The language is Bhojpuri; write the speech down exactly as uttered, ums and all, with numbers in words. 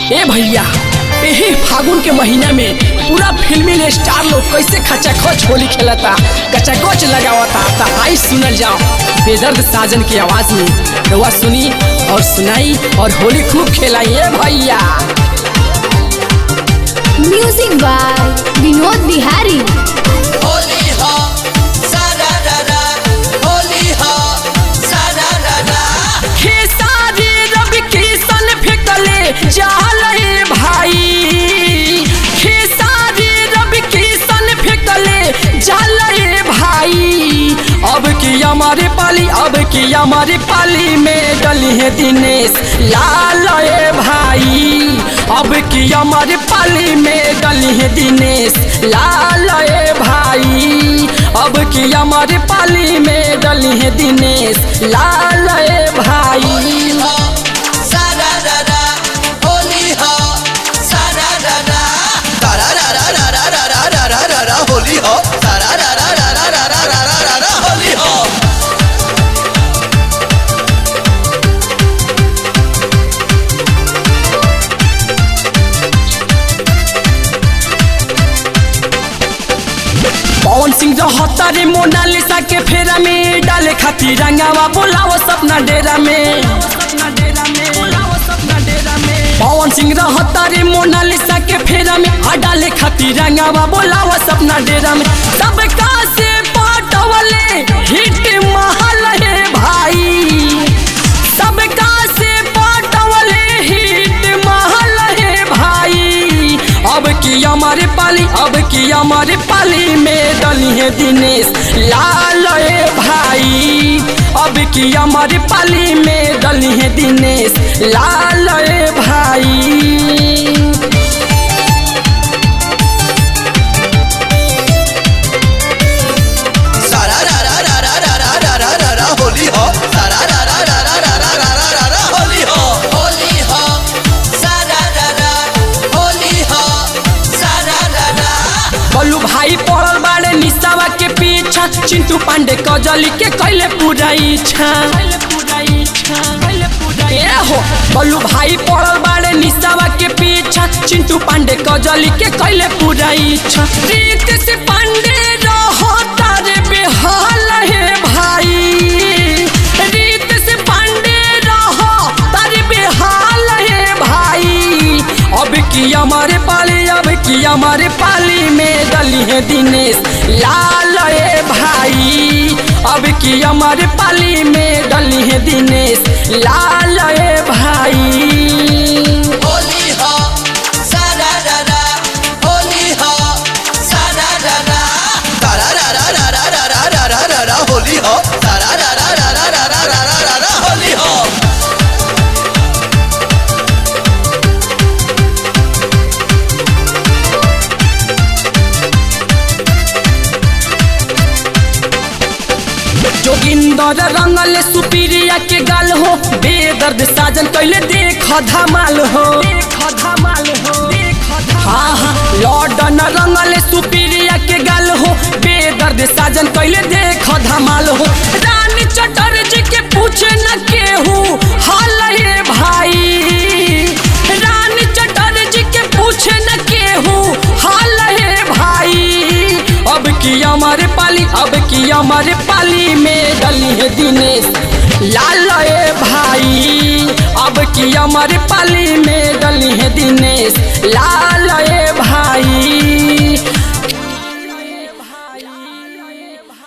ए भैया यही फागुन के महीना में पूरा फिल्मी स्टार लोग कैसे खचाखच होली खेलता कचाकच लगावता था। आई सुनल जाओ बेदर्द साजन की आवाज में रवा सुनी और सुनाई और होली खूब खेलाई है भैया। Music by Vinod Bihari. होली हो सारा रारा, होली हो सारा रारा। खेसारी रवि किशन फेंकले जाले भाई, खेसारी रवि किशन फेंकले जाले भाई। अब की हमारे पाली, अब की हमारे पाली में डली है दिनेश लाल ए भाई। अब की हमारे पाली में डली है दिनेश लाल ए भाई। अब की हमारे पाली में डली है दिनेश लाल ए भाई। होली हो सारा रारा, होली हो सारा रारा। सारा रारा रारा रारा रारा रारा होली हो सारा रारा रारा रारा रारा रारा होली हो। पवन सिंह रहता रे मोनालिसा के फेरा में डाले खातिर रंगावा बोलाओ सपना डेरा में। पवन सिंह रहता रे मोनालिसा के फेरा में आ डाले खातिर रंगावा बोलाओ सपना डेरा में। सबका से पटवले हिट महल है भाई, सबका से पटवले हिट महल है भाई। अब की हमारे पाली, अब की हमारे पाली में डली है दिनेश लाल ए भाई। अब की हमारे पाली में डली है दिनेश लाल ए भाई। सारा रारा रारा रारा रारा रारा होली हो सारा रारा रारा रारा रारा रारा होली हो। होली हो सारा रारा, होली हो सारा रारा। बल्लू भाई पड़ल बाड़े निशावा के पीछा, चिंटू पांडे कजली के कैले पूरा इच्छा। ए हो बल्लू भाई पड़ल बाड़े निशावा के पीछा, चिंटू पांडे कजली के कैले पूरा इच्छा। रीत से पांडे रहो तारे बेहाल है भाई, रीत से पांडे रहो तारे बेहाल है भाई। अब की हमारे पाली, अब की हमारे पाली में डली है दिनेश लाल ए भाई। अब की हमारे पाली में डली है दिनेश लाल ए भाई। होली हो सारा रारा, होली हो सारा रारा। सारा रारा रारा रारा रारा रारा होली हो सारा रारा रारा रारा रारा रारा होली हो। जोगिंदर रंगल सुपीरिया के गाल हो, बेदर्द साजन कैले देख धमाल हो। हाँ हाँ लॉर्डन रंगल सुपीरिया के गाल हो, बेदर्द साजन कैले देख धमाल हो। रानी चटर्जी के पूछे न केहू हाल है भाई, रानी चटर्जी के पूछे न केहू हाल है भाई। अब की हमारे पाली, अब की हमारे पाली में डली है दिनेश लाल ए भाई। अब की हमारे पाली में डली है दिनेश लाल